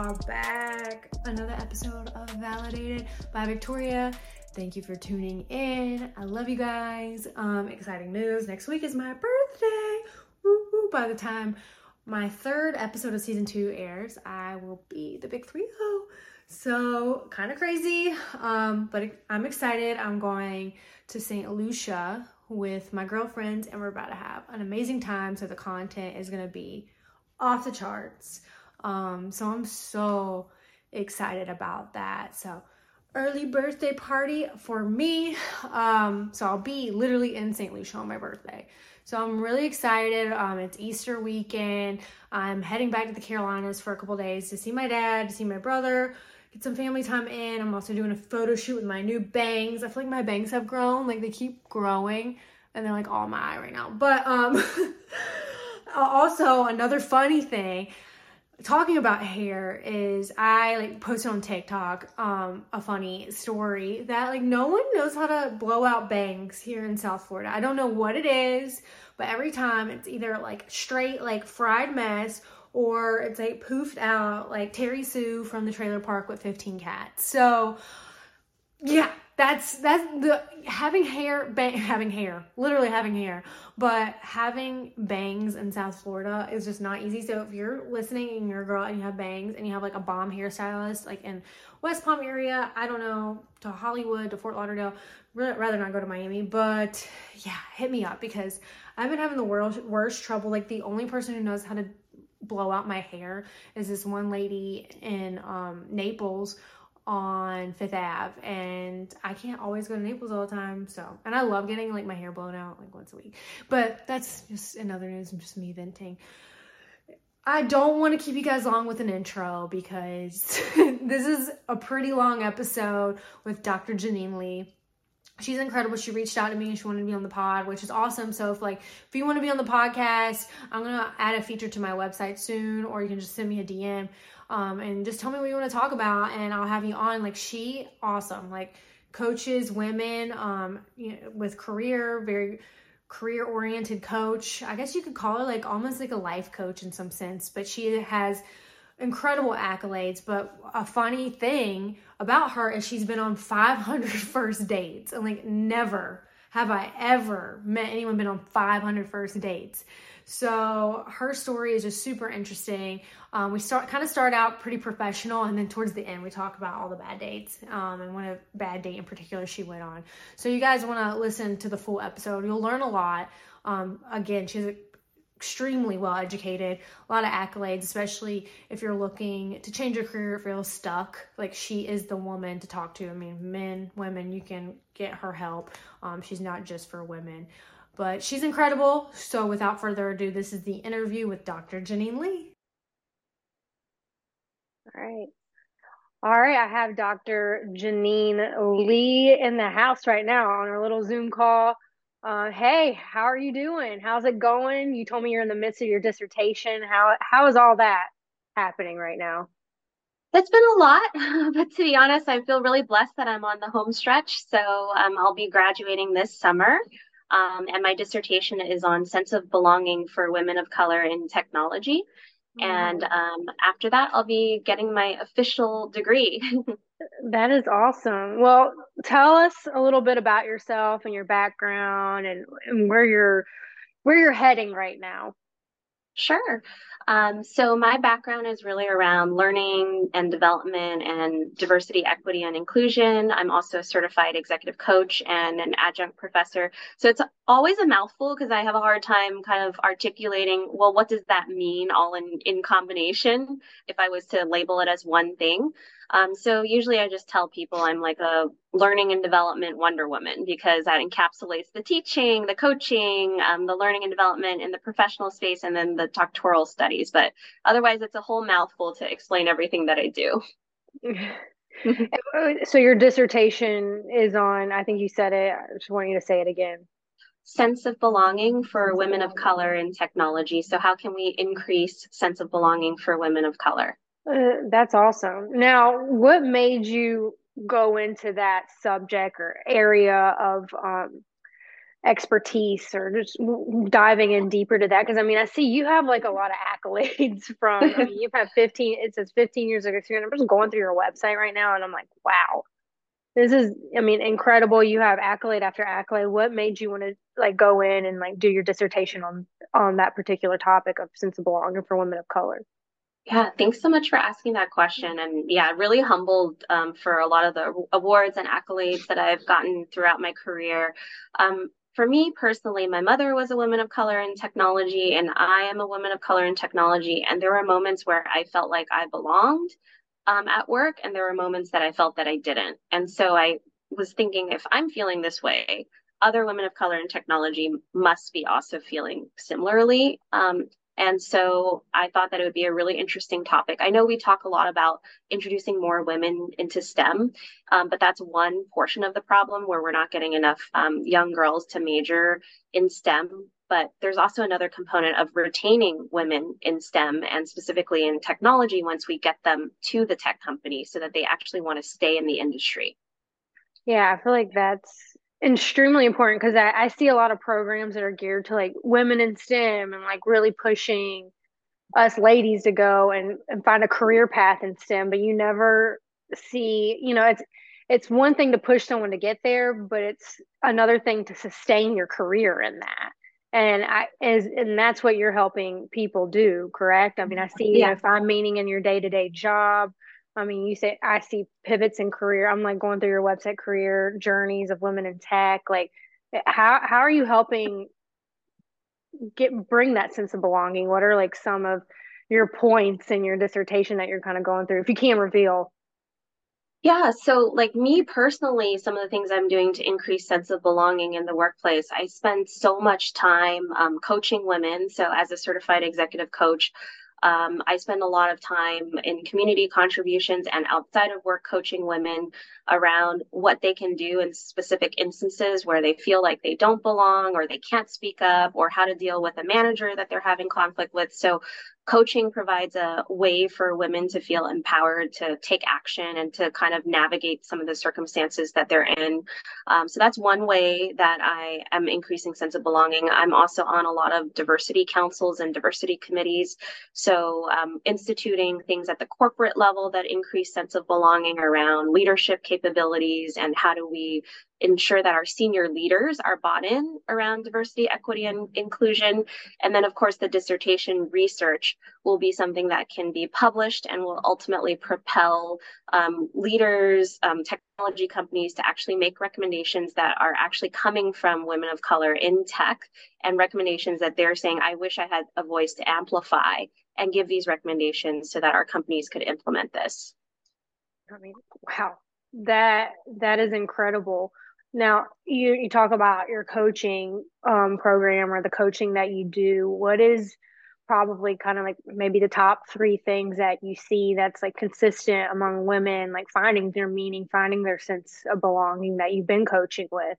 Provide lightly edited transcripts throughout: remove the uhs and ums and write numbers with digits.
are back. Another episode of Validated by Victoria. Thank you for tuning in. I love you guys. Exciting news. Next week is my birthday. Woo-hoo. By the time my third episode of season 2 airs, I will be the big 3-0. So kind of crazy, but I'm excited. I'm going to St. Lucia with my girlfriends, and we're about to have an amazing time. So the content is going to be off the charts. So I'm so excited about that. So early birthday party for me. So I'll be literally in St. Lucia on my birthday. So I'm really excited. It's Easter weekend. I'm heading back to the Carolinas for a couple days to see my dad, to see my brother, get some family time in. I'm also doing a photo shoot with my new bangs. I feel like my bangs have grown. Like they keep growing and they're like all my eye right now. But also another funny thing, talking about hair, is I posted on TikTok a funny story that no one knows how to blow out bangs here in South Florida. I don't know what it is, but every time it's either straight fried mess, or it's poofed out like Terry Sue from the trailer park with 15 cats. So yeah, that's the literally having hair, but having bangs in South Florida is just not easy. So if you're listening and you're a girl and you have bangs and you have a bomb hairstylist in West Palm area, I don't know, to Hollywood, to Fort Lauderdale, rather not go to Miami, but yeah, hit me up because I've been having the worst trouble. The only person who knows how to blow out my hair is this one lady in Naples on 5th Ave, and I can't always go to Naples all the time. So, and I love getting my hair blown out once a week, but that's just another news. I'm just me venting. I don't want to keep you guys long with an intro because this is a pretty long episode with Dr. Janine Lee. She's incredible. She reached out to me and she wanted to be on the pod, which is awesome. So if you want to be on the podcast, I'm going to add a feature to my website soon, or you can just send me a DM and just tell me what you want to talk about and I'll have you on. She awesome. Coaches women with very career oriented coach. I guess you could call her almost a life coach in some sense, but she has incredible accolades. But a funny thing about her is she's been on 500 first dates, and never have I ever met anyone been on 500 first dates. So her story is just super interesting. We start out pretty professional, and then towards the end we talk about all the bad dates and what a bad date in particular she went on. So you guys want to listen to the full episode. You'll learn a lot. Again, she's extremely well educated, a lot of accolades, especially if you're looking to change your career, if you're stuck. She is the woman to talk to. I mean, men, women, you can get her help. She's not just for women, but she's incredible. So without further ado, this is the interview with Dr. Janine Lee. All right, I have Dr. Janine Lee in the house right now on our little Zoom call. Hey, how are you doing? How's it going? You told me you're in the midst of your dissertation. How is all that happening right now? It's been a lot, but to be honest, I feel really blessed that I'm on the home stretch. So I'll be graduating this summer, and my dissertation is on sense of belonging for women of color in technology. And after that, I'll be getting my official degree. That is awesome. Well, tell us a little bit about yourself and your background and where you're heading right now. Sure. So my background is really around learning and development and diversity, equity, and inclusion. I'm also a certified executive coach and an adjunct professor. So it's always a mouthful because I have a hard time kind of articulating, well, what does that mean all in combination if I was to label it as one thing. So usually I just tell people I'm like a learning and development Wonder Woman because that encapsulates the teaching, the coaching, the learning and development in the professional space, and then the doctoral studies. But otherwise, it's a whole mouthful to explain everything that I do. So your dissertation is on, I think you said it, I just want you to say it again. Sense of belonging for women of color in technology. So how can we increase sense of belonging for women of color? That's awesome. Now, what made you go into that subject or area of expertise or just diving in deeper to that? Because I mean, I see you have like a lot of accolades from, I mean, you've had 15, it says 15 years of experience. I'm just going through your website right now and I'm like, wow, this is, I mean, incredible. You have accolade after accolade. What made you want to like go in and like do your dissertation on that particular topic of sense of belonging for women of color? Yeah, thanks so much for asking that question. And yeah, really humbled for a lot of the awards and accolades that I've gotten throughout my career. For me personally, my mother was a woman of color in technology, and I am a woman of color in technology. And there were moments where I felt like I belonged at work, and there were moments that I felt that I didn't. And so I was thinking, if I'm feeling this way, other women of color in technology must be also feeling similarly. And so I thought that it would be a really interesting topic. I know we talk a lot about introducing more women into STEM, but that's one portion of the problem where we're not getting enough young girls to major in STEM. But there's also another component of retaining women in STEM and specifically in technology once we get them to the tech company so that they actually want to stay in the industry. Yeah, I feel like that's extremely important because I see a lot of programs that are geared to like women in STEM and like really pushing us ladies to go and find a career path in STEM, but you never see, it's one thing to push someone to get there, but it's another thing to sustain your career in that. And that's what you're helping people do, correct? I mean, I see you Yeah. know, find meaning in your day-to-day job. I mean, you say I see pivots in career. I'm like going through your website, career journeys of women in tech. Like, how are you helping bring that sense of belonging? What are like some of your points in your dissertation that you're kind of going through, if you can reveal? Yeah, so like me personally, some of the things I'm doing to increase sense of belonging in the workplace, I spend so much time coaching women. So as a certified executive coach, I spend a lot of time in community contributions and outside of work coaching women around what they can do in specific instances where they feel like they don't belong or they can't speak up or how to deal with a manager that they're having conflict with. So coaching provides a way for women to feel empowered to take action and to kind of navigate some of the circumstances that they're in. So that's one way that I am increasing sense of belonging. I'm also on a lot of diversity councils and diversity committees. So instituting things at the corporate level that increase sense of belonging around leadership capabilities and how do we ensure that our senior leaders are bought in around diversity, equity, and inclusion. And then, of course, the dissertation research will be something that can be published and will ultimately propel leaders, technology companies to actually make recommendations that are actually coming from women of color in tech and recommendations that they're saying, I wish I had a voice to amplify and give these recommendations so that our companies could implement this. I mean, wow, that is incredible. Now, you talk about your coaching program or the coaching that you do. What is probably kind of like maybe the top three things that you see that's like consistent among women, like finding their meaning, finding their sense of belonging that you've been coaching with?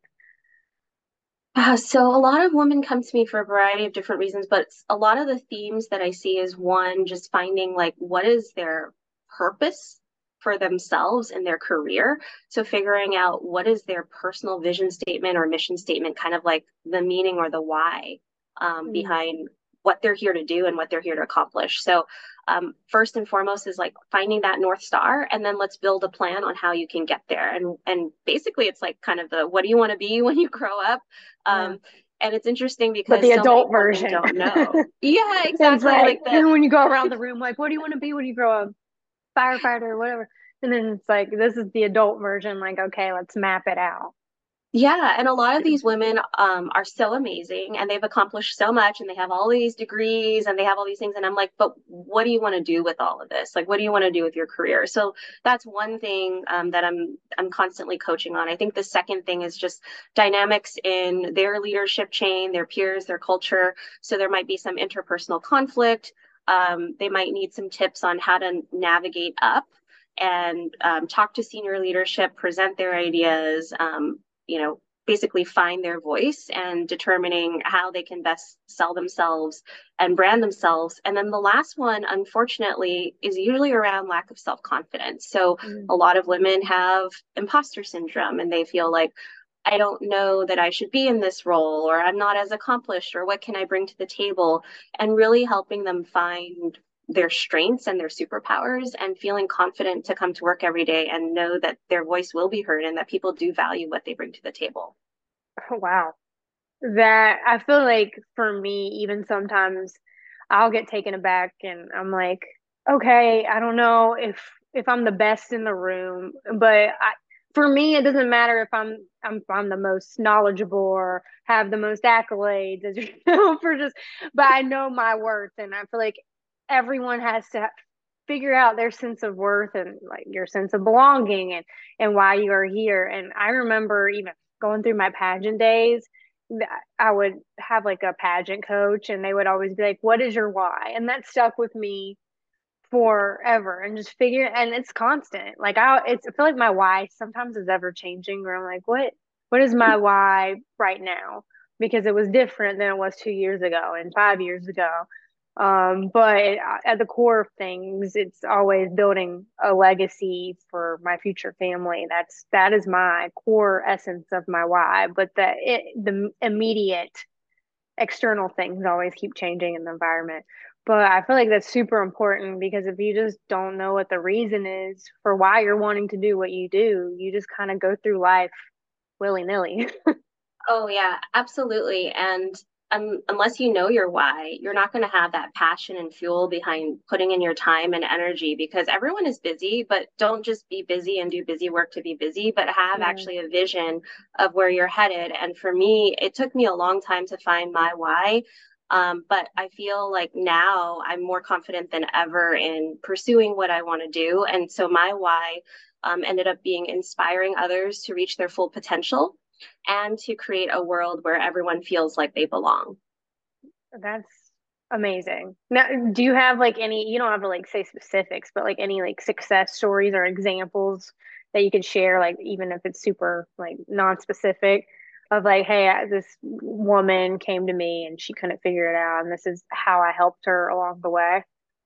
So a lot of women come to me for a variety of different reasons, but a lot of the themes that I see is one, just finding like what is their purpose for themselves in their career. So figuring out what is their personal vision statement or mission statement, kind of like the meaning or the why Mm. behind what they're here to do and what they're here to accomplish. So first and foremost is like finding that North Star, and then let's build a plan on how you can get there. And basically, it's like kind of the what do you want to be when you grow up? Yeah. Um, and it's interesting But because the so many adult women version. don't know. Yeah, It's exactly. like Like the when you go around the room, like, what do you want to be when you grow up? Firefighter or whatever. And then it's like, this is the adult version. Like, okay, let's map it out. Yeah, and a lot of these women are so amazing and they've accomplished so much and they have all these degrees and they have all these things. And I'm like, but what do you want to do with all of this? Like, what do you want to do with your career? So that's one thing that I'm constantly coaching on. I think the second thing is just dynamics in their leadership chain, their peers, their culture. So there might be some interpersonal conflict. They might need some tips on how to navigate up and talk to senior leadership, present their ideas, basically find their voice and determining how they can best sell themselves and brand themselves. And then the last one, unfortunately, is usually around lack of self confidence. So Mm. a lot of women have imposter syndrome and they feel like, I don't know that I should be in this role, or I'm not as accomplished, or what can I bring to the table? And really helping them find their strengths and their superpowers and feeling confident to come to work every day and know that their voice will be heard and that people do value what they bring to the table. Wow. That I feel like for me, even sometimes I'll get taken aback and I'm like, okay, I don't know if I'm the best in the room, but for me, it doesn't matter if I'm the most knowledgeable or have the most accolades, as you know, but I know my worth, and I feel like everyone has to figure out their sense of worth and like your sense of belonging and why you are here. And I remember even going through my pageant days, I would have like a pageant coach and they would always be like, what is your why? And that stuck with me forever, and just figure, and it's constant. Like I feel like my why sometimes is ever changing, where I'm like, what is my why right now? Because it was different than it was 2 years ago and 5 years ago. But at the core of things, it's always building a legacy for my future family. That is my core essence of my why. But the immediate external things always keep changing in the environment. But I feel like that's super important, because if you just don't know what the reason is for why you're wanting to do what you do, you just kind of go through life willy nilly. Oh, yeah, absolutely. And unless you know your why, you're not going to have that passion and fuel behind putting in your time and energy, because everyone is busy, but don't just be busy and do busy work to be busy, but have Yeah. actually a vision of where you're headed. And for me, it took me a long time to find my why. But I feel like now I'm more confident than ever in pursuing what I want to do. And so my why ended up being inspiring others to reach their full potential and to create a world where everyone feels like they belong. That's amazing. Now, do you have like any, you don't have to like say specifics, but like any like success stories or examples that you could share, like even if it's super like non-specific, of like, hey, this woman came to me and she couldn't figure it out, and this is how I helped her along the way.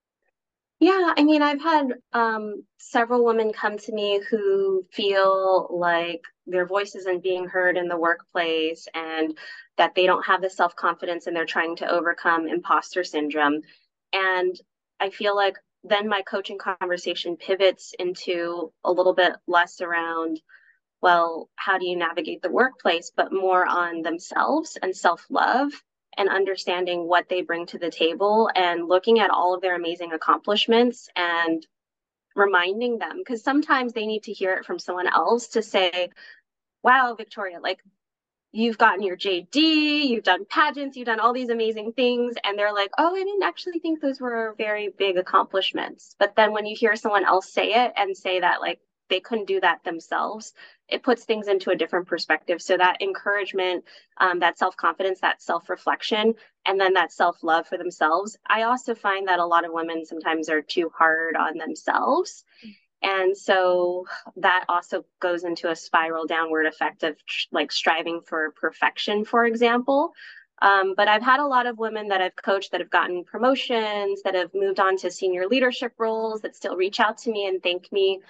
Yeah, I mean, I've had several women come to me who feel like their voice isn't being heard in the workplace and that they don't have the self-confidence and they're trying to overcome imposter syndrome. And I feel like then my coaching conversation pivots into a little bit less around, well, how do you navigate the workplace, but more on themselves and self-love and understanding what they bring to the table and looking at all of their amazing accomplishments and reminding them, because sometimes they need to hear it from someone else to say, wow, Victoria, like you've gotten your JD, you've done pageants, you've done all these amazing things. And they're like, oh, I didn't actually think those were very big accomplishments. But then when you hear someone else say it and say that, like, they couldn't do that themselves, it puts things into a different perspective. So that encouragement, that self-confidence, that self-reflection, and then that self-love for themselves. I also find that a lot of women sometimes are too hard on themselves, and so that also goes into a spiral downward effect of like striving for perfection, for example. But I've had a lot of women that I've coached that have gotten promotions, that have moved on to senior leadership roles, that still reach out to me and thank me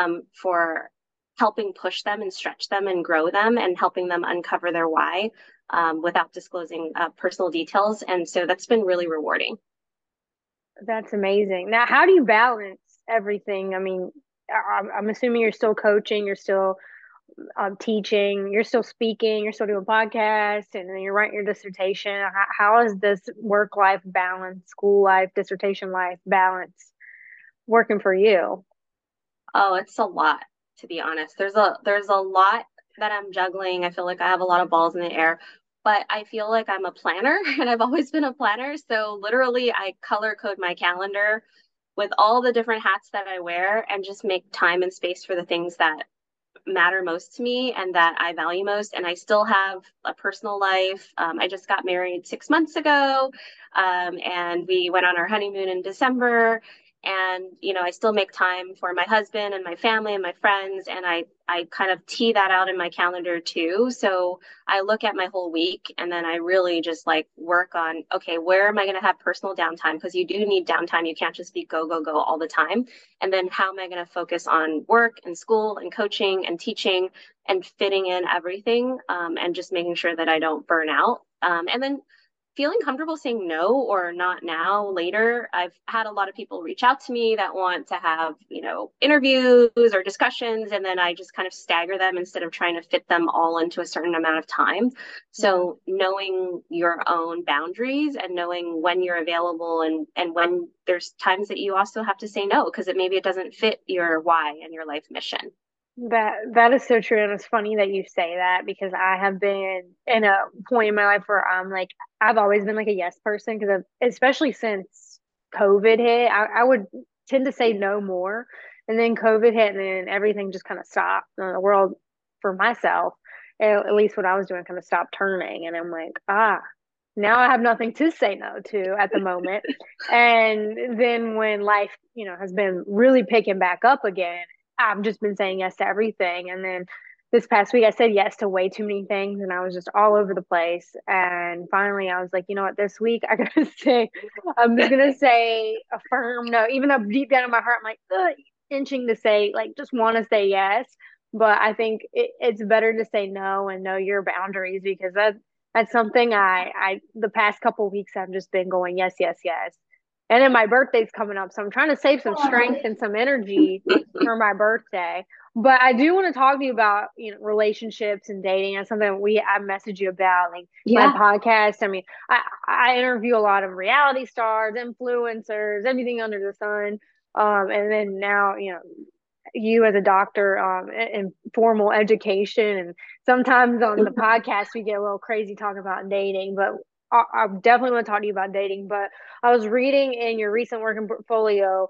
for helping push them and stretch them and grow them and helping them uncover their why without disclosing personal details. And so that's been really rewarding. That's amazing. Now, how do you balance everything? I mean, I'm assuming you're still coaching, you're still teaching, you're still speaking, you're still doing podcasts, and then you're writing your dissertation. How is this work life balance, school life, dissertation life balance working for you? Oh, it's a lot, to be honest. There's a lot that I'm juggling. I feel like I have a lot of balls in the air, but I feel like I'm a planner and I've always been a planner. So literally I color code my calendar with all the different hats that I wear and just make time and space for the things that matter most to me and that I value most. And I still have a personal life. I just got married 6 months ago, and we went on our honeymoon in December. And, I still make time for my husband and my family and my friends. And I kind of tee that out in my calendar too. So I look at my whole week and then I really just like work on, okay, where am I going to have personal downtime? Because you do need downtime. You can't just be go, go, go all the time. And then how am I going to focus on work and school and coaching and teaching and fitting in everything, and just making sure that I don't burn out. And then feeling comfortable saying no or not now, later. I've had a lot of people reach out to me that want to have, interviews or discussions, and then I just kind of stagger them instead of trying to fit them all into a certain amount of time. So knowing your own boundaries and knowing when you're available and when there's times that you also have to say no because maybe it doesn't fit your why and your life mission. That is so true, and it's funny that you say that because I have been in a point in my life where I'm like I've always been like a yes person because especially since COVID hit, I would tend to say no more, and then COVID hit, and then everything just kind of stopped. The world for myself, at least what I was doing, kind of stopped turning, and I'm like now I have nothing to say no to at the moment. And then when life, has been really picking back up again, I've just been saying yes to everything. And then this past week, I said yes to way too many things, and I was just all over the place. And finally, I was like, you know what? This week, I'm just gonna say a firm no, even though deep down in my heart, I'm like inching to say, like, just want to say yes. But I think it's better to say no and know your boundaries because that's something I the past couple of weeks I've just been going yes, yes, yes. And then my birthday's coming up, so I'm trying to save some strength and some energy for my birthday. But I do want to talk to you about, relationships and dating. That's something I messaged you about, like my podcast. I mean, I interview a lot of reality stars, influencers, everything under the sun. And then now, you as a doctor, in formal education, and sometimes on the podcast we get a little crazy talking about dating, but I definitely want to talk to you about dating. But I was reading in your recent work and portfolio,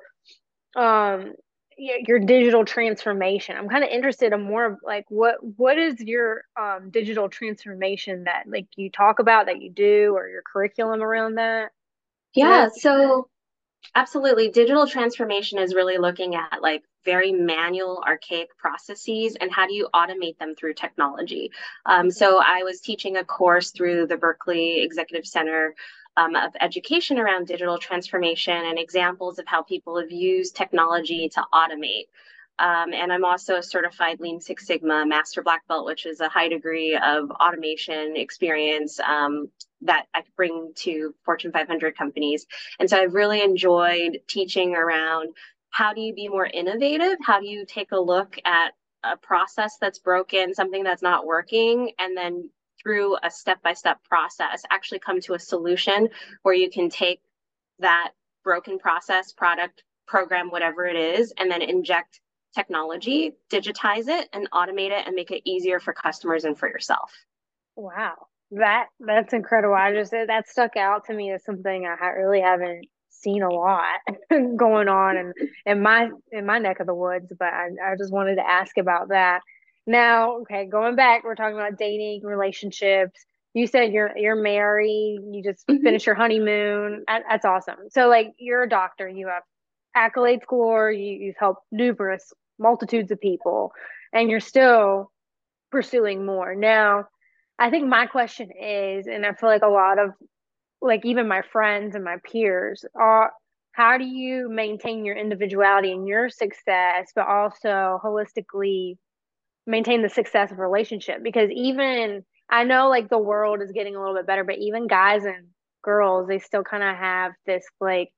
um, your digital transformation. I'm kind of interested in more of like what is your digital transformation that like you talk about that you do or your curriculum around that? Yeah, so absolutely. Digital transformation is really looking at like very manual, archaic processes and how do you automate them through technology. So I was teaching a course through the Berkeley Executive Center of Education around digital transformation and examples of how people have used technology to automate. And I'm also a certified Lean Six Sigma Master Black Belt, which is a high degree of automation experience that I bring to Fortune 500 companies. And so I've really enjoyed teaching around how do you be more innovative? How do you take a look at a process that's broken, something that's not working, and then through a step-by-step process, actually come to a solution where you can take that broken process, product, program, whatever it is, and then inject technology, digitize it, and automate it and make it easier for customers and for yourself. Wow. That's incredible. That stuck out to me as something I really haven't seen a lot going on in my neck of the woods, but I just wanted to ask about that. Now, okay, going back, we're talking about dating, relationships. You said you're married, you just finished your honeymoon. That's awesome. So like you're a doctor, you have accolades galore, you've helped numerous multitudes of people, and you're still pursuing more. Now, I think my question is, and I feel like a lot of like even my friends and my peers are, how do you maintain your individuality and your success, but also holistically maintain the success of a relationship? Because even I know like the world is getting a little bit better, but even guys and girls, they still kind of have this like,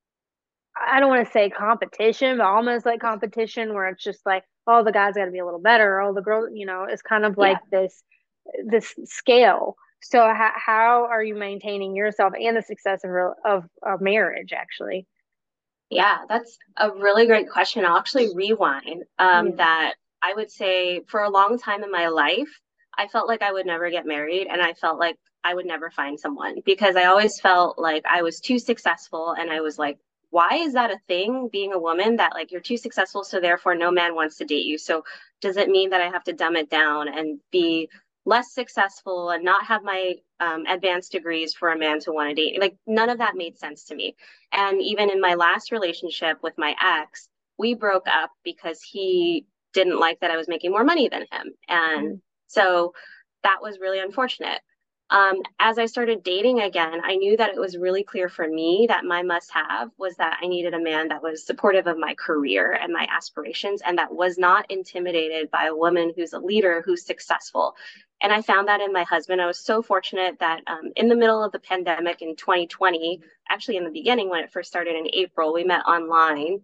I don't want to say competition, but almost like competition where it's just like, oh, the guy's got to be a little better. Oh, the girl, it's kind of like this scale. So how are you maintaining yourself and the success of marriage actually? Yeah, that's a really great question. I'll actually rewind that. I would say for a long time in my life, I felt like I would never get married and I felt like I would never find someone because I always felt like I was too successful. And I was like, why is that a thing being a woman that like you're too successful, so therefore no man wants to date you? So does it mean that I have to dumb it down and be less successful and not have my advanced degrees for a man to want to date. Like none of that made sense to me. And even in my last relationship with my ex, we broke up because he didn't like that I was making more money than him. And so that was really unfortunate. As I started dating again, I knew that it was really clear for me that my must have was that I needed a man that was supportive of my career and my aspirations and that was not intimidated by a woman who's a leader, who's successful. And I found that in my husband. I was so fortunate that in the middle of the pandemic in 2020, actually in the beginning when it first started in April, we met online.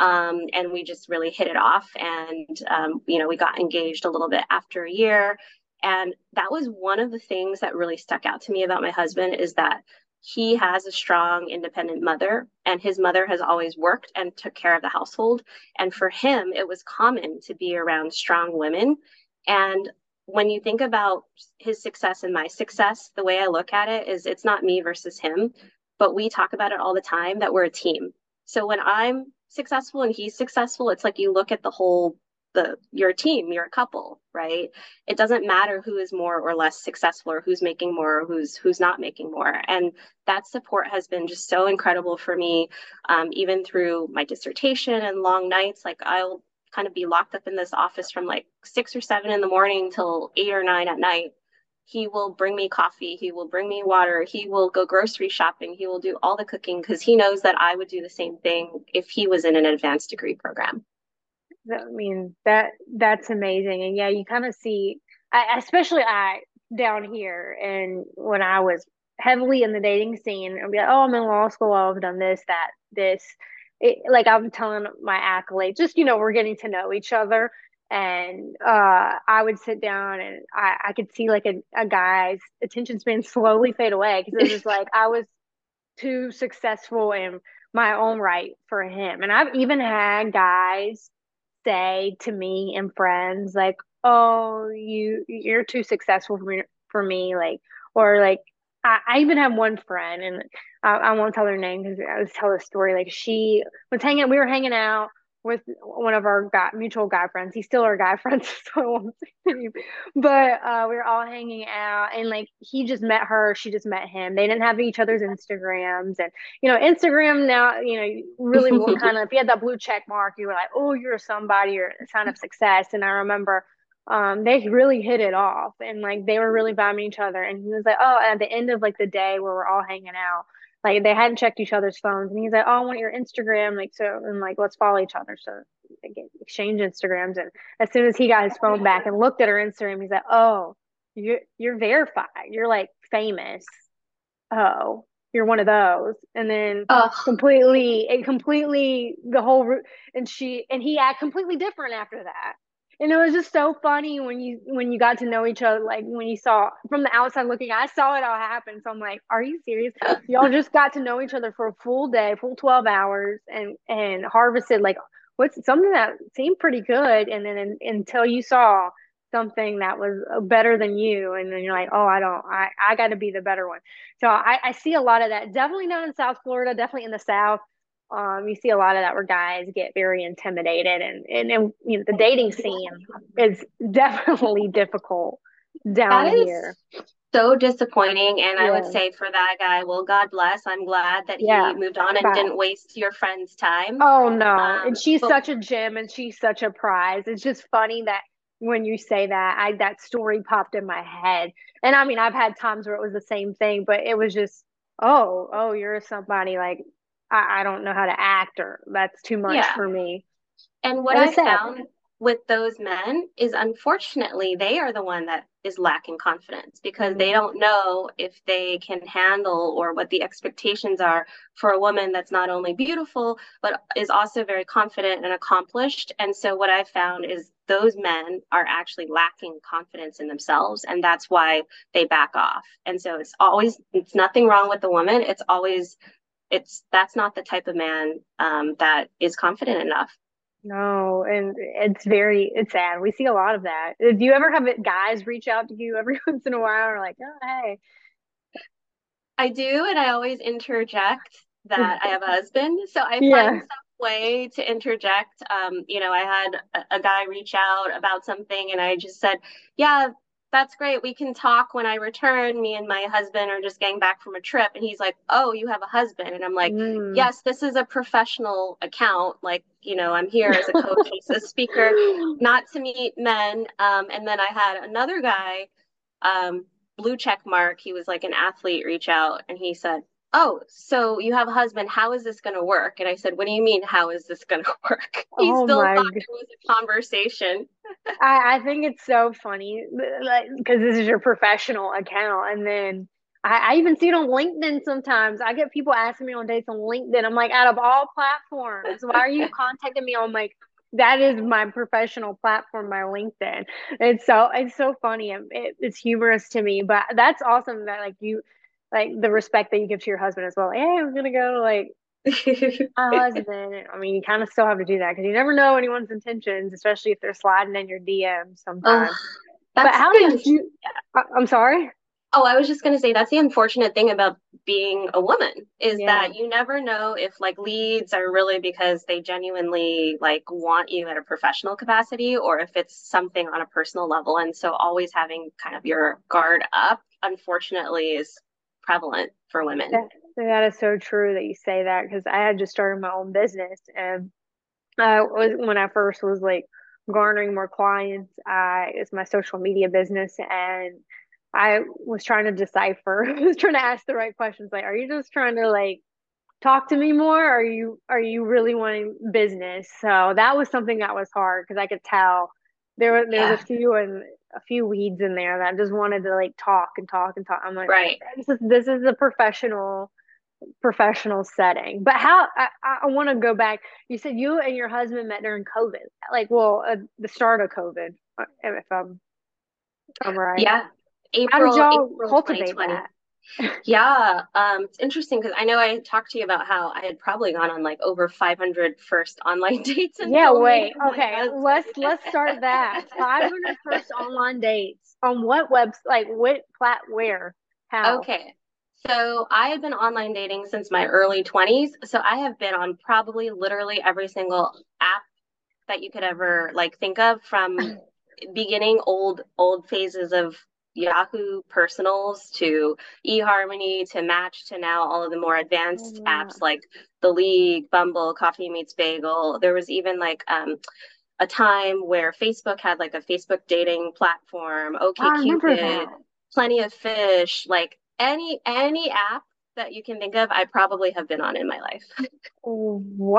And we just really hit it off. And, we got engaged a little bit after a year. And that was one of the things that really stuck out to me about my husband is that he has a strong, independent mother, and his mother has always worked and took care of the household. And for him, it was common to be around strong women. And when you think about his success and my success, the way I look at it is it's not me versus him, but we talk about it all the time that we're a team. So when I'm successful and he's successful, it's like you look at you're a team, you're a couple, right? It doesn't matter who is more or less successful or who's making more or who's not making more. And that support has been just so incredible for me, even through my dissertation and long nights. Like I'll kind of be locked up in this office from like 6 or 7 in the morning till 8 or 9 at night. He will bring me coffee. He will bring me water. He will go grocery shopping. He will do all the cooking because he knows that I would do the same thing if he was in an advanced degree program. I mean, that's amazing. And yeah, you kind of see, especially I down here, and when I was heavily in the dating scene, I'd be like, oh, I'm in law school, I've done this, that, this. Like I'm telling my accolades, just, we're getting to know each other. And I would sit down and I could see like a guy's attention span slowly fade away because it was just like I was too successful in my own right for him. And I've even had guys say to me and friends like, "Oh, you're too successful for me," like, or like I even have one friend, and I won't tell her name because I was tell a story. Like she was we were hanging out with one of our mutual guy friends. He's still our guy friend, so I won't say his name. But we were all hanging out, and like he just met her, she just met him. They didn't have each other's Instagrams, and Instagram now, really what kind of if you had that blue check mark, you were like, oh, you're somebody, you're a sign of success. And I remember they really hit it off, and like they were really vibing each other. And he was like, oh, at the end of like the day where we're all hanging out, like they hadn't checked each other's phones, and he's like, "Oh, I want your Instagram." Like so, and like let's follow each other. So they exchange Instagrams, and as soon as he got his phone back and looked at her Instagram, he's like, "Oh, you're verified. You're like famous. Oh, you're one of those." And then completely the whole and he act completely different after that. And it was just so funny when you got to know each other, like when you saw from the outside looking, I saw it all happen. So I'm like, are you serious? Y'all just got to know each other for a full day, full 12 hours and harvested like what's something that seemed pretty good. And then until you saw something that was better than you. And then you're like, oh, I got to be the better one. So I see a lot of that. Definitely not in South Florida, definitely in the South. You see a lot of that where guys get very intimidated, and the dating scene is definitely difficult down here. So disappointing. And I would say for that guy, well, God bless. I'm glad that he moved on and didn't waste your friend's time. Oh no. And she's such a gem and she's such a prize. It's just funny that when you say that, that story popped in my head. And I mean, I've had times where it was the same thing, but it was just, oh, you're somebody like I don't know how to act, or that's too much for me. And what I found with those men is unfortunately they are the one that is lacking confidence because they don't know if they can handle or what the expectations are for a woman that's not only beautiful but is also very confident and accomplished. And so what I found is those men are actually lacking confidence in themselves, and that's why they back off. And so it's nothing wrong with the woman. That's not the type of man that is confident enough. No, and it's sad. We see a lot of that. Do you ever have guys reach out to you every once in a while or like, oh, hey? I do, and I always interject that I have a husband. So I find some way to interject. I had a guy reach out about something and I just said, yeah, that's great. We can talk when I return. Me and my husband are just getting back from a trip. And he's like, oh, you have a husband. And I'm like, Mm. yes, this is a professional account. Like, I'm here as a coach, as a speaker, not to meet men. And then I had another guy, blue check mark. He was like an athlete, reach out, and he said, oh, so you have a husband. How is this going to work? And I said, what do you mean, how is this going to work? He Oh still my, thought it was a conversation. I think it's so funny, like, because this is your professional account. And then I even see it on LinkedIn sometimes. I get people asking me on dates on LinkedIn. I'm like, out of all platforms, why are you contacting me on like, that is my professional platform, my LinkedIn. It's so funny. It's humorous to me, but that's awesome that like you, like the respect that you give to your husband as well. Like, hey, I'm gonna go to like my husband. I mean, you kind of still have to do that because you never know anyone's intentions, especially if they're sliding in your DMs Oh, sometimes. But that's how the did you? I'm sorry. Oh, I was just going to say that's the unfortunate thing about being a woman is Yeah, that you never know if like leads are really because they genuinely like want you at a professional capacity or if it's something on a personal level. And so always having kind of your guard up, unfortunately, is prevalent for women. that is so true that you say that because I had just started my own business and I was when I first was like garnering more clients. It's my social media business and I was trying to decipher. I was trying to ask the right questions. Like, are you just trying to like talk to me more? Or are you really wanting business? So that was something that was hard because I could tell there was Yeah, a few weeds in there that just wanted to like talk and talk and talk. I'm like, right. this is a professional setting. But how I want to go back. You said you and your husband met during COVID, like well, the start of COVID, if I'm right. Yeah. How did y'all April cultivate 2020. that? Yeah, it's interesting because I know I talked to you about how I had probably gone on like over 500 first online dates Yeah, until wait. meeting my Okay, let's husband. start that. 500 first online dates on what webs like what where how? Okay. So I had been online dating since my early 20s. So I have been on probably literally every single app that you could ever like think of from beginning old phases of Yahoo personals to eHarmony to Match to now all of the more Oh, advanced apps wow. like The League, Bumble, Coffee Meets Bagel. There was even like a time where Facebook had like a Facebook dating platform, I OK remember Cupid, that. Plenty of Fish, like any app that you can think of, I probably have been on in my life. Oh, wow.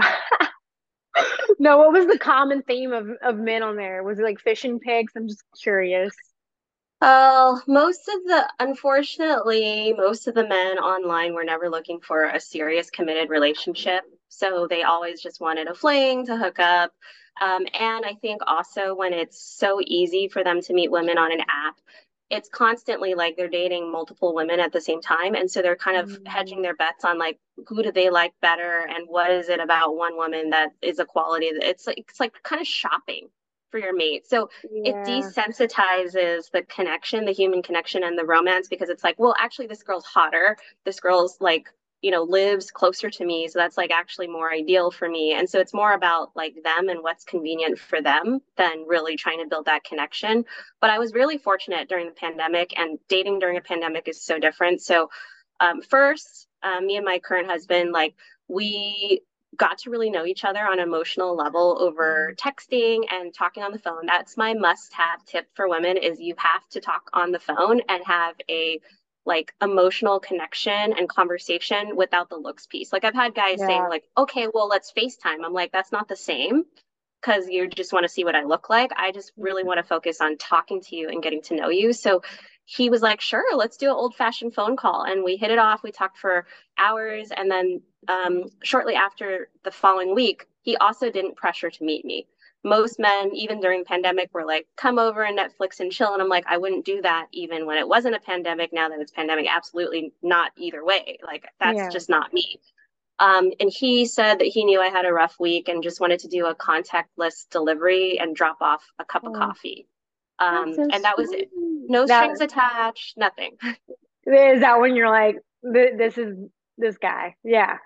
No, what was the common theme of men on there? Was it like fishing pigs? I'm just curious. Oh, unfortunately, most of the men online were never looking for a serious committed relationship. So they always just wanted a fling to hook up. And I think also when it's so easy for them to meet women on an app, it's constantly like they're dating multiple women at the same time. And so they're kind of hedging Mm, their bets on like who do they like better and what is it about one woman that is a quality that it's like kind of shopping for your mate. So it yeah. desensitizes the connection, the human connection and the romance because it's like, well, actually, this girl's hotter. This girl's like, lives closer to me. So that's like actually more ideal for me. And so it's more about like them and what's convenient for them than really trying to build that connection. But I was really fortunate during the pandemic, and dating during a pandemic is so different. So, first, me and my current husband, like, we got to really know each other on an emotional level over Mm, texting and talking on the phone. That's my must-have tip for women is you have to talk on the phone and have a like emotional connection and conversation without the looks piece. Like I've had guys saying yeah. like, "Okay, well, let's FaceTime." I'm like, "That's not the same." Because you just want to see what I look like. I just really want to focus on talking to you and getting to know you. So he was like, sure, let's do an old fashioned phone call. And we hit it off. We talked for hours. And then shortly after the following week, he also didn't pressure to meet me. Most men, even during the pandemic, were like, come over and Netflix and chill. And I'm like, I wouldn't do that even when it wasn't a pandemic. Now that it's pandemic, absolutely not either way. Like, that's Yeah. just not me. And he said that he knew I had a rough week and just wanted to do a contactless delivery and drop off a cup of Oh, coffee. that's so And that was it. sweet. No That strings attached, nothing. is that when you're like, this is this guy. Yeah.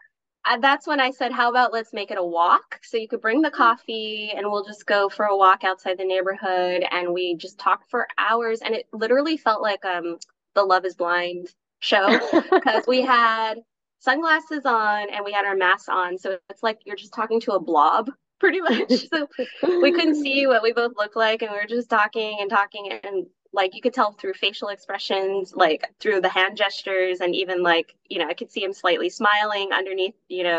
that's when I said, how about let's make it a walk? So you could bring the coffee and we'll just go for a walk outside the neighborhood and we just talked for hours. And it literally felt like the Love is Blind show because we had sunglasses on and we had our masks on. So it's like you're just talking to a blob pretty much. So we couldn't see what we both looked like and we were just talking and talking and like you could tell through facial expressions, like through the hand gestures, and even like, I could see him slightly smiling underneath,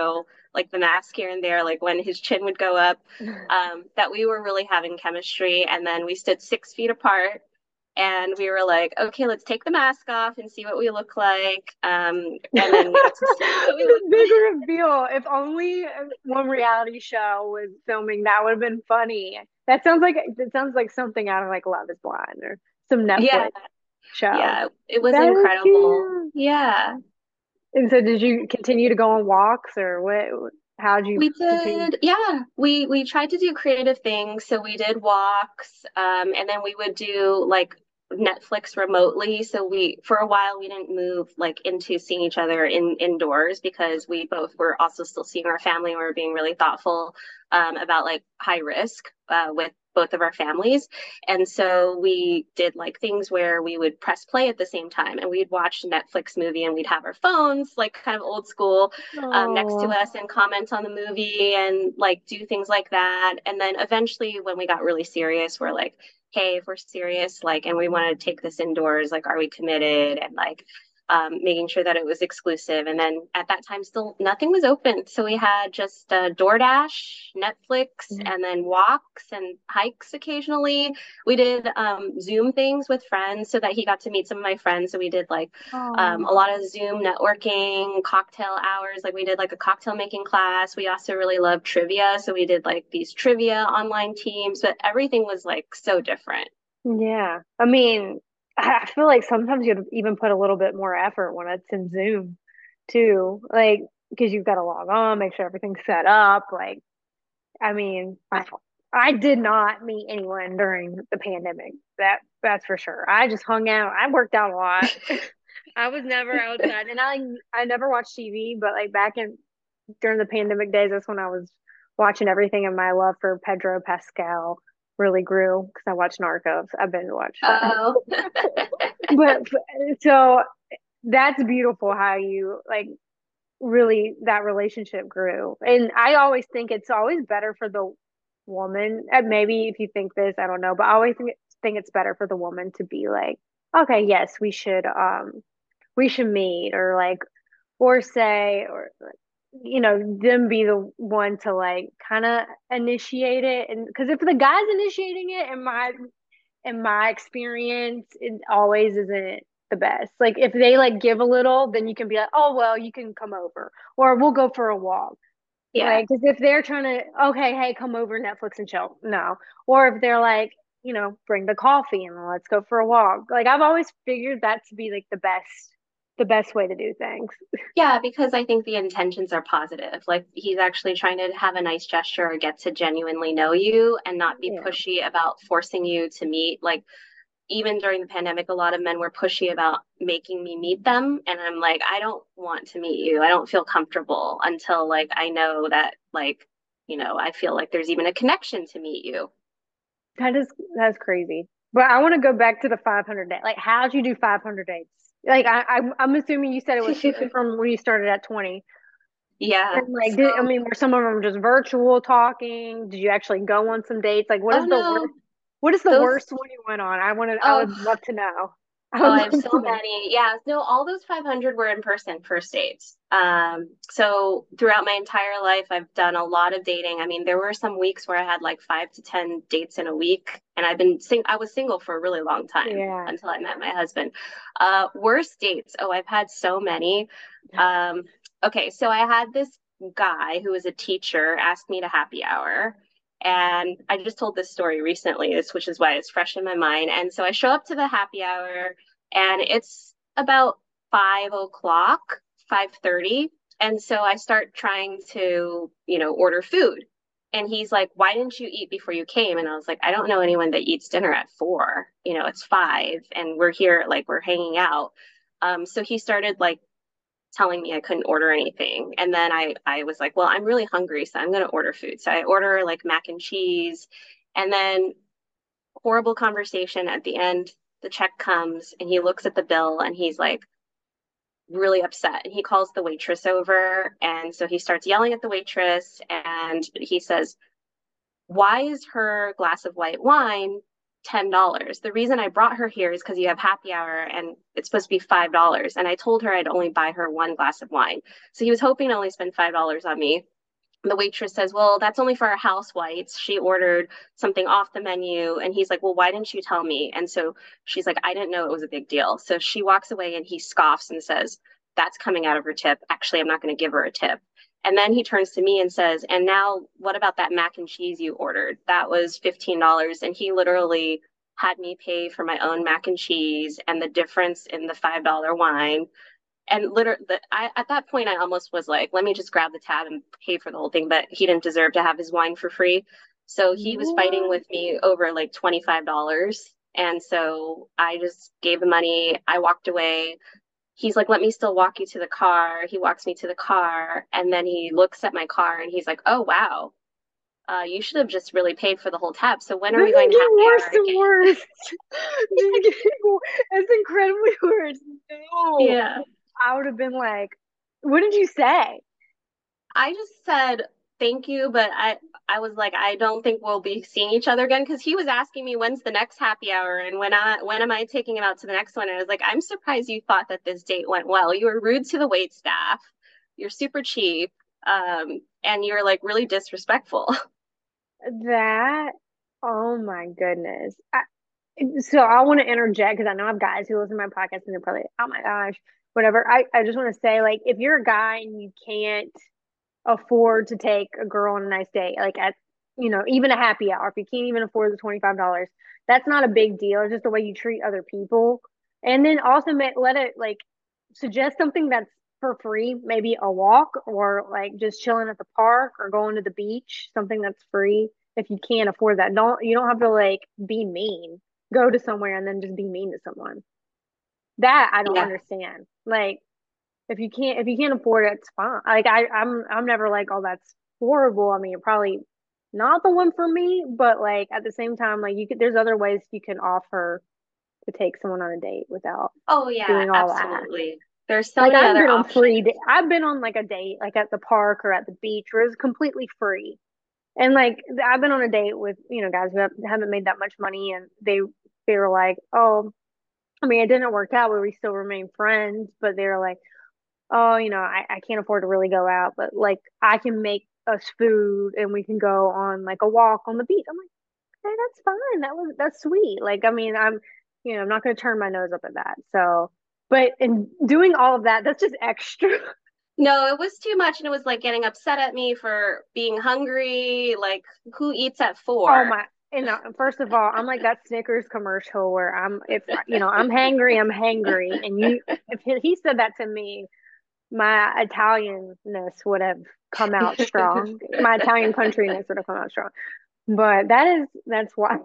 like the mask here and there, like when his chin would go up, that we were really having chemistry. And then we stood 6 feet apart and we were like, okay, let's take the mask off and see what we look like. And then we got to see what we The look big reveal. If only one reality show was filming, that would have been funny. That sounds like something out of like Love is Blind or some like. Netflix Yeah, show. yeah, it was That is incredible. cute. Yeah. And so did you continue to go on walks or what? How'd you We continue? did, yeah. We tried to do creative things. So we did walks, and then we would do like Netflix remotely. So we for a while we didn't move like into seeing each other indoors because we both were also still seeing our family and we were being really thoughtful about like high risk with both of our families. And so we did like things where we would press play at the same time and we'd watch a Netflix movie and we'd have our phones like kind of old school next to Oh, us and comment on the movie and like do things like that. And then eventually, when we got really serious, we're like, hey, if we're serious, like, and we want to take this indoors, like, are we committed? And like, making sure that it was exclusive. And then at that time, still nothing was open. So we had just DoorDash, Netflix, and then walks and hikes occasionally. We did Zoom things with friends so that he got to meet some of my friends. So we did like a oh, lot of Zoom networking, cocktail hours. Like we did like a cocktail making class. We also really loved trivia. So we did like these trivia online teams, but everything was like so different. yeah. I mean, I feel like sometimes you'd even put a little bit more effort when it's in Zoom too. Like, because you've got to log on, make sure everything's set up. Like, I mean, I did not meet anyone during the pandemic. That's for sure. I just hung out. I worked out a lot. I was never outside, and I never watched TV. But like back in during the pandemic days, that's when I was watching everything, and my love for Pedro Pascal really grew because I watched Narcos. I binge watched that. Oh, But so that's beautiful how you like really that relationship grew. And I always think it's always better for the woman. And maybe if you think this, I don't know, but I always think it's better for the woman to be like, okay, yes, we should meet or like or say or them be the one to like kind of initiate it. And because if the guy's initiating it in my experience, it always isn't the best. Like if they like give a little, then you can be like, oh well, you can come over, or we'll go for a walk. yeah. Like, because if they're trying to, okay, hey, come over Netflix and chill, no. Or if they're like, bring the coffee and let's go for a walk. Like I've always figured that to be like the best way to do things. Yeah, because I think the intentions are positive. Like he's actually trying to have a nice gesture or get to genuinely know you and not be Yeah. pushy about forcing you to meet. Like even during the pandemic, a lot of men were pushy about making me meet them. And I'm like, I don't want to meet you. I don't feel comfortable until like I know that like, I feel like there's even a connection to meet you. That's crazy. But I want to go back to the 500 day. Like, how'd you do 500 dates? Like, I'm assuming you said it was from when you started at 20. Yeah. And like, I So, mean, were some of them just virtual talking? Did you actually go on some dates? Like, what oh is the worst? no, What is the those, worst one you went on? I oh, would love to know. I oh, would I have love so to know. many. Yeah, no, all those 500 were in person first dates. So throughout my entire life, I've done a lot of dating. I mean, there were some weeks where I had like 5 to 10 dates in a week, and I was single for a really long time Yeah. until I met my husband. Worst dates. Oh, I've had so many. Um, okay, so I had this guy who was a teacher ask me to happy hour. And I just told this story recently, which is why it's fresh in my mind. And so I show up to the happy hour and it's about 5 o'clock, 5:30. And so I start trying to, order food. And he's like, why didn't you eat before you came? And I was like, I don't know anyone that eats dinner at 4. It's 5 and we're here, like we're hanging out. So he started like telling me I couldn't order anything. And then I was like, well, I'm really hungry, so I'm going to order food. So I order like mac and cheese. And then horrible conversation at the end. The check comes and he looks at the bill and he's like really upset. And he calls the waitress over. And so he starts yelling at the waitress and he says, why is her glass of white wine $10? The reason I brought her here is because you have happy hour and it's supposed to be $5. And I told her I'd only buy her one glass of wine. So he was hoping to only spend $5 on me. The waitress says, well, that's only for our house whites. She ordered something off the menu. And he's like, well, why didn't you tell me? And so she's like, I didn't know it was a big deal. So she walks away and he scoffs and says, that's coming out of her tip. Actually, I'm not going to give her a tip. And then he turns to me and says, and now what about that mac and cheese you ordered? That was $15. And he literally had me pay for my own mac and cheese and the difference in the $5 wine. And literally, at that point, I almost was like, let me just grab the tab and pay for the whole thing. But he didn't deserve to have his wine for free. So he was fighting with me over like $25. And so I just gave the money. I walked away. He's like, let me still walk you to the car. He walks me to the car. And then he looks at my car and he's like, oh, wow. You should have just really paid for the whole tab. So when are we going to happy worse hour and again? worse. It's incredibly worse. No. Yeah. I would have been like, what did you say? I just said thank you, but I was like, I don't think we'll be seeing each other again because he was asking me when's the next happy hour and when am I taking him out to the next one? And I was like, I'm surprised you thought that this date went well. You were rude to the wait staff. You're super cheap. And you're like really disrespectful. That, oh my goodness. So I want to interject because I know I have guys who listen to my podcast and they're probably, oh my gosh, whatever. I just want to say, like, if you're a guy and you can't afford to take a girl on a nice date, like at, even a happy hour, if you can't even afford the $25, that's not a big deal. It's just the way you treat other people. And then also let it like suggest something that's for free, maybe a walk or like just chilling at the park or going to the beach, something that's free. If you can't afford that, you don't have to like be mean. Go to somewhere and then just be mean to someone. That I don't Yeah. understand. Like if you can't afford it, it's fine. Like I'm never like, oh, that's horrible. I mean, you're probably not the one for me, but like at the same time, like there's other ways you can offer to take someone on a date without Oh yeah, doing all that. absolutely. There's so Like many I've other been on options. I've been on like a date like at the park or at the beach where it's completely free. And like I've been on a date with, guys who haven't made that much money and they were like, "Oh, I mean, it didn't work out, but we still remain friends." But they were like, "Oh, I can't afford to really go out, but like I can make us food and we can go on like a walk on the beach." I'm like, "Hey, that's fine. That's sweet." Like, I mean, I'm not going to turn my nose up at that. So, but in doing all of that, that's just extra. No, it was too much, and it was like getting upset at me for being hungry. Like, who eats at Oh 4? my, first of all, I'm like that Snickers commercial where if I'm hangry, I'm hangry. And if he said that to me, my Italianness would have come out strong. My Italian countryness would have come out strong. But that's why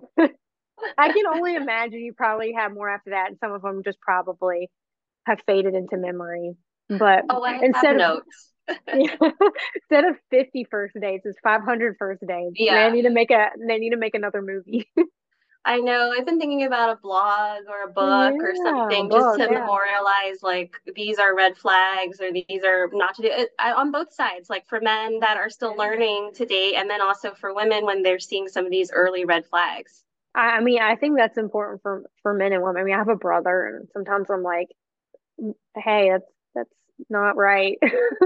I can only imagine you probably have more after that. And some of them just probably have faded into memory. But Oh, I have instead of notes. yeah. Instead of 50 first dates, it's 500 first dates. Yeah, They need to make another movie. I know. I've been thinking about a blog or a book or Yeah, something just book, to yeah. memorialize these are red flags or these are not to do it on both sides, like for men that are still learning to date, and then also for women when they're seeing some of these early red flags. I mean, I think that's important for men and women. I mean, I have a brother, and sometimes I'm like, hey, that's not right.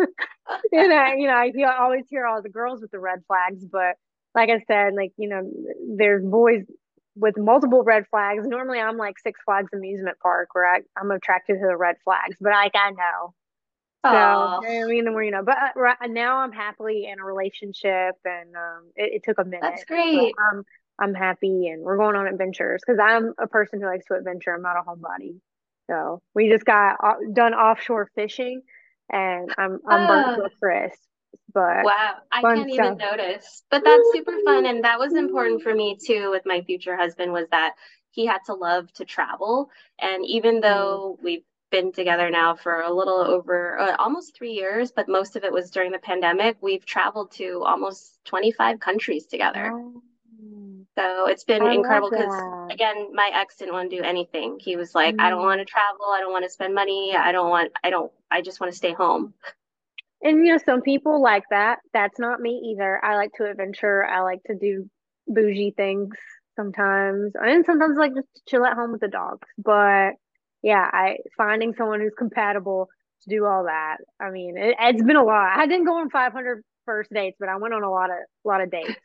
And I always hear all the girls with the red flags, but like I said, like there's boys with multiple red flags. Normally, I'm like Six Flags amusement park where I'm attracted to the red flags, but like I know. So Oh, I mean, but right now I'm happily in a relationship, and it took a that's minute, but great. I'm happy, and we're going on adventures because I'm a person who likes to adventure. I'm not a homebody, so we just got done offshore fishing, and I'm burnt Oh, to a crisp, but wow. I fun can't even stuff. notice. But that's super fun. And that was important for me too with my future husband was that he had to love to travel. And even Mm, though we've been together now for a little over almost 3 years, but most of it was during the pandemic. We've traveled to almost 25 countries together. Oh, So it's been I love incredible because, that. again, my ex didn't want to do anything. He was like, I don't want Mm. to travel. I don't want to spend money. I just want to stay home. And some people like that. That's not me either. I like to adventure. I like to do bougie things sometimes, and sometimes like just chill at home with the dogs. But yeah, I finding someone who's compatible to do all that. I mean, it's been a lot. I didn't go on 500 first dates, but I went on a lot of dates.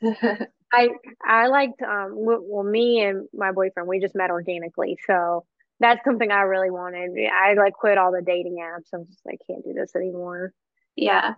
I I liked well, me and my boyfriend, we just met organically, so that's something I really wanted. I like quit all the dating apps. I'm just like can't do this anymore. Yeah.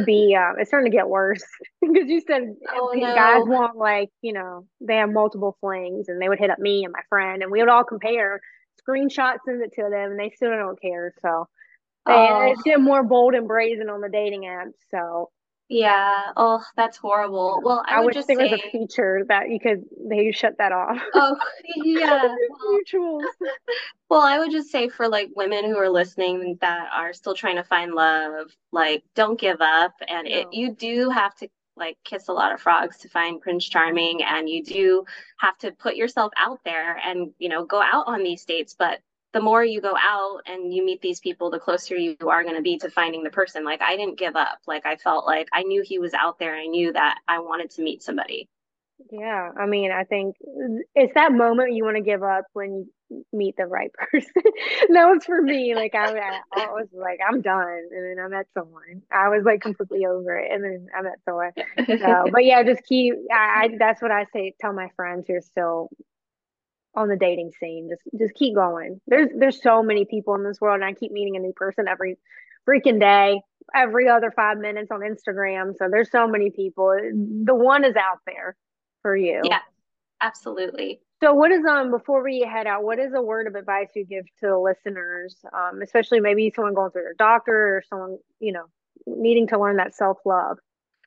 It's starting to get worse because you said Oh guys no. want like, they have multiple flings and they would hit up me and my friend and we would all compare screenshots, send it to them and they still don't care. So Oh, it's getting more bold and brazen on the dating apps. So yeah. Oh, that's horrible. yeah, Well, I I would wish just there was a say, feature that they shut that off. oh, yeah. Mutuals. Well, I would just say for like women who are listening that are still trying to find love, like don't give up. And No. you do have to like kiss a lot of frogs to find Prince Charming, and you do have to put yourself out there and, go out on these dates. But the more you go out and you meet these people, the closer you are going to be to finding the person. Like I didn't give up. Like I felt like I knew he was out there. I knew that I wanted to meet somebody. Yeah, I mean, I think it's that moment you want to give up when you meet the right person. That was for me. Like I was like, I'm done, and then I met someone. I was like completely over it, and then I met someone. So, but yeah, just keep. That's what I say. Tell my friends who are still on the dating scene. Just keep going. There's so many people in this world, and I keep meeting a new person every freaking day, every other 5 minutes on Instagram. So there's so many people. The one is out there for you. Yeah, absolutely. So what is before we head out, what is a word of advice you give to the listeners, especially maybe someone going through their doctor or someone, needing to learn that self-love?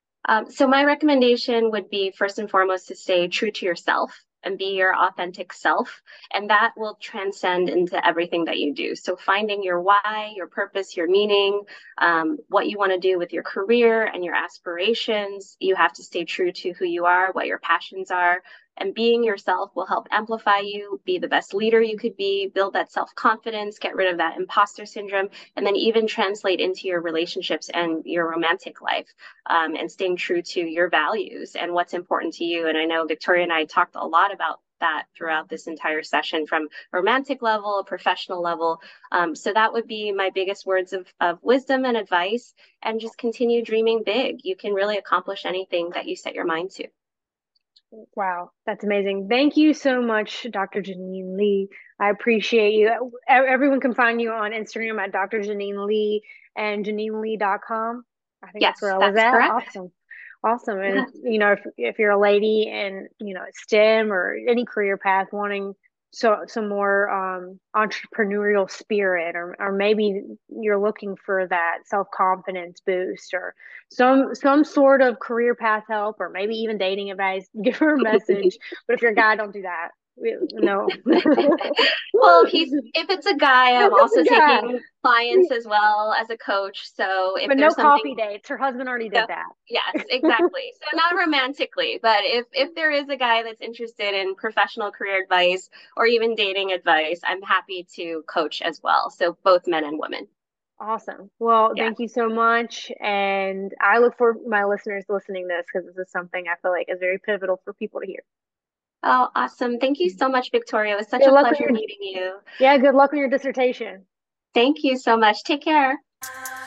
So my recommendation would be first and foremost to stay true to yourself and be your authentic self. And that will transcend into everything that you do. So finding your why, your purpose, your meaning, what you want to do with your career and your aspirations. You have to stay true to who you are, what your passions are. And being yourself will help amplify you, be the best leader you could be, build that self confidence, get rid of that imposter syndrome, and then even translate into your relationships and your romantic life, and staying true to your values and what's important to you. And I know Victoria and I talked a lot about that throughout this entire session from a romantic level, a professional level. So that would be my biggest words of wisdom and advice. And just continue dreaming big. You can really accomplish anything that you set your mind to. Wow, that's amazing. Thank you so much, Dr. Janine Lee. I appreciate you. Everyone can find you on Instagram at Dr. Janine Lee and JanineLee.com. I think that's where Yes, I was that's at. correct. Awesome. Awesome. And if you're a lady and STEM or any career path wanting some more entrepreneurial spirit, or maybe you're looking for that self-confidence boost or some sort of career path help, or maybe even dating advice, give her a message. But if you're a guy, don't do that. No. Well, if it's a guy, I'm also Yeah, taking clients as well as a coach. So if but no there's something, coffee dates. Her husband already no, did that. yes, exactly. So not romantically, but if there is a guy that's interested in professional career advice or even dating advice, I'm happy to coach as well. So both men and women. Awesome. Well, Yeah. thank you so much. And I look for my listeners listening to this because this is something I feel like is very pivotal for people to hear. Oh, awesome. Thank you so much, Victoria. It was such Good a luck with pleasure your meeting you. Yeah, good luck with your dissertation. Thank you so much. Take care.